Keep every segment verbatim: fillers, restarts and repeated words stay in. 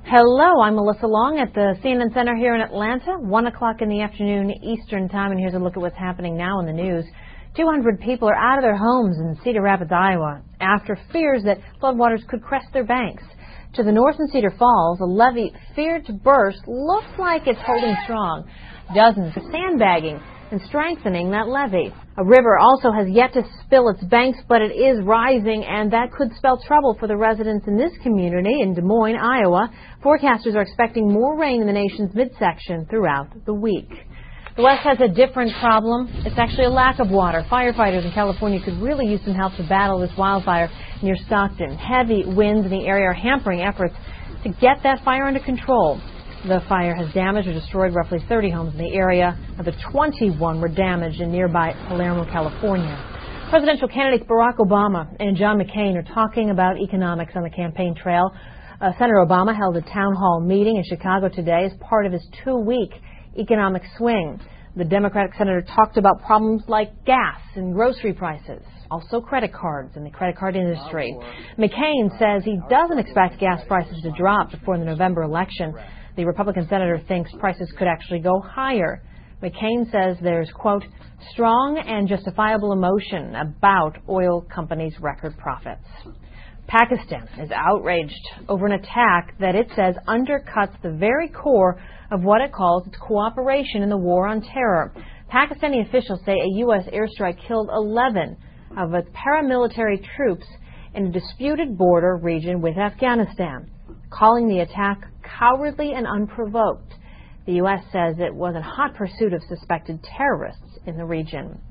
Hello, I'm Melissa Long at the C N N Center here in Atlanta, one o'clock in the afternoon Eastern Time, and here's a look at what's happening now in the news. two hundred people are out of their homes in Cedar Rapids, Iowa, after fears that floodwaters could crest their banks. To the north in Cedar Falls, a levee feared to burst looks like it's holding strong. Dozens are sandbagging and strengthening that levee. A river also has yet to spill its banks, but it is rising, and that could spell trouble for the residents in this community in Des Moines, Iowa. Forecasters are expecting more rain in the nation's midsection throughout the week. The West has a different problem. It's actually a lack of water. Firefighters in California could really use some help to battle this wildfire near Stockton. Heavy winds in the area are hampering efforts to get that fire under control. The fire has damaged or destroyed roughly thirty homes in the area. Another twenty-one were damaged in nearby Palermo, California. Presidential candidates Barack Obama and John McCain are talking about economics on the campaign trail. Uh, Senator Obama held a town hall meeting in Chicago today as part of his two-week economic swing. The Democratic senator talked about problems like gas and grocery prices, also credit cards and the credit card industry. McCain says he doesn't expect gas prices to drop before the November election. The Republican senator thinks prices could actually go higher. McCain says there's, quote, strong and justifiable emotion about oil companies' record profits. Pakistan is outraged over an attack that it says undercuts the very core of what it calls its cooperation in the war on terror. Pakistani officials say a U S airstrike killed eleven of its paramilitary troops in a disputed border region with Afghanistan, calling the attack cowardly and unprovoked. The U S says it was in hot pursuit of suspected terrorists in the region.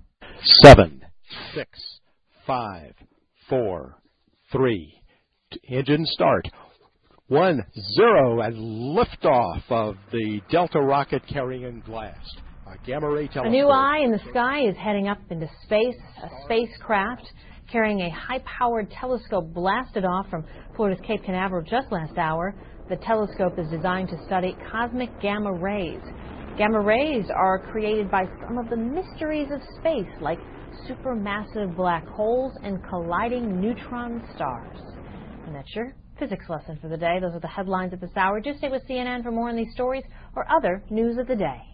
Seven, six, five, four, three, engine start. One, zero, and liftoff of the Delta rocket carrying blast. A gamma ray telescope. A new eye in the sky is heading up into space. A spacecraft carrying a high-powered telescope blasted off from Florida's Cape Canaveral just last hour. The telescope is designed to study cosmic gamma rays. Gamma rays are created by some of the mysteries of space, like supermassive black holes and colliding neutron stars. And that's your physics lesson for the day. Those are the headlines at this hour. Do stay with C N N for more on these stories or other news of the day.